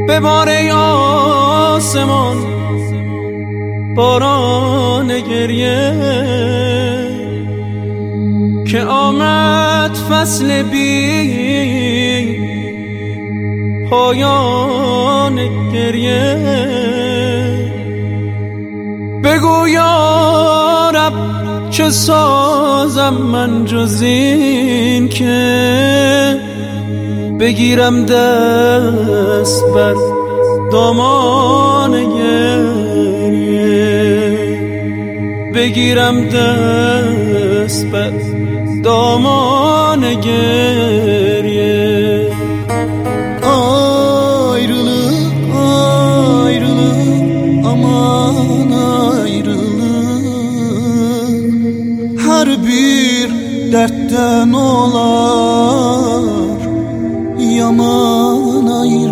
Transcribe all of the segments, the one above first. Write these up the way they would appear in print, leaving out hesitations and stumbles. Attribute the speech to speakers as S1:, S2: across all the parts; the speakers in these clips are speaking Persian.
S1: ببار ای آسمان باران گریه که آمد فصل بی پایان گریه. بگو یا رب چه سازم من جز این که بگیرم دست بر دامان گریه، بگیرم دست بر دامان گریه.
S2: Ayrılık, ayrılık, aman ayrılık. Her bir dertten olar yaman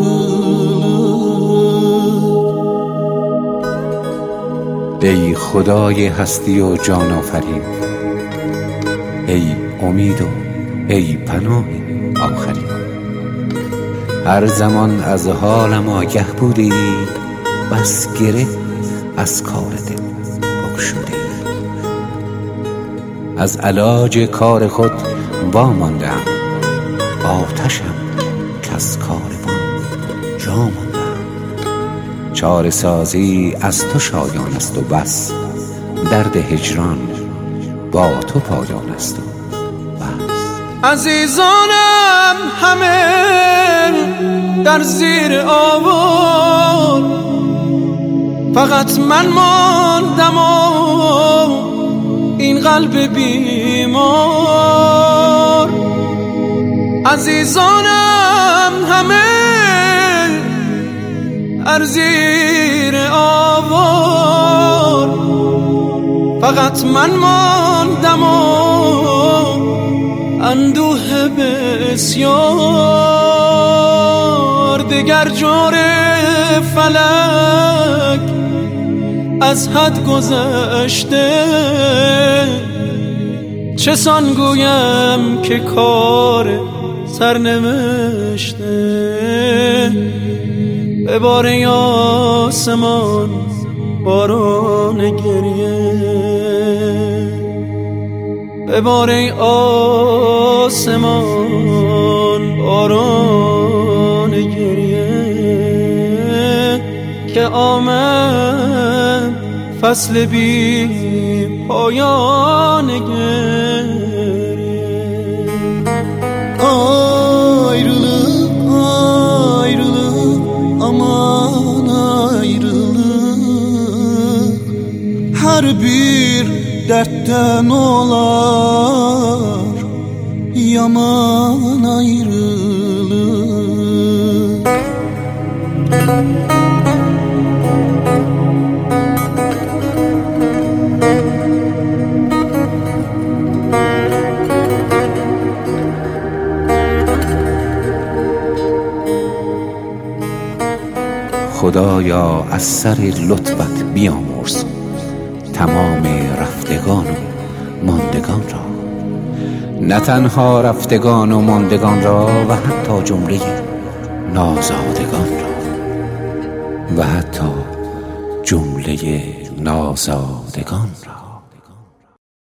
S2: ayrılık.
S3: ای خدای هستی و جان آفرین، ای امید و ای پناه آخرین. هر زمان از حالم آگه بودی، بس گره از کار دل بگشودی. از علاج کار خود واماندم، آتشم کز کاروان جا ماندم. چاره سازی از تو شایان است و بس، درد هجران با تو پایان است و بس.
S1: عزیزانم همه در زیر آوار، فقط من ماندم و این قلب بیمار. عزیزانم همه در زیر آوار، فقط من ماندم و اندوه بسیار. دگر جور فلک از حد گذشته، چه سان گویم که کار سرنوشته. ببار ای آسمان باران گریه، ببار ای آسمان باران گریه که آمد فصل بی پایان گریه.
S2: Ayrılık, ayrılık, aman ayrılık. Her bir dertten olar yaman ayrılık.
S3: خدایا از سر لطفت بیامرز تمام رفتگان و ماندگان را، نه تنها رفتگان و ماندگان را و حتی جمله نازادگان را، و حتی جمله نازادگان را.